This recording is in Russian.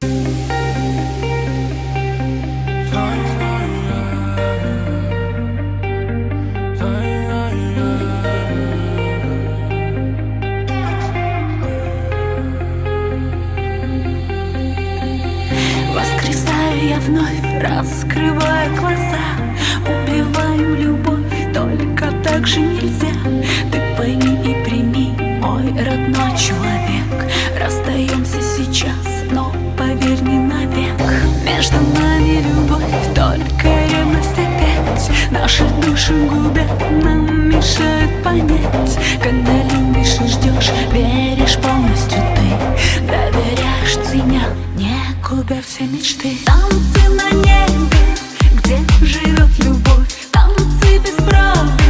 Воскресаю я вновь, раскрывая глаза. Убиваем любовь, только так же нельзя. Ты пойми и прими, мой родной человек. Расстаемся сейчас, но поверь, не навек. Между нами любовь, только ревность опять. Наши души губят, нам мешают понять. Когда любишь и ждешь, веришь полностью ты. Доверяешь, ценя, не губя все мечты. Танцы на небе, где живет любовь. Танцы без правил.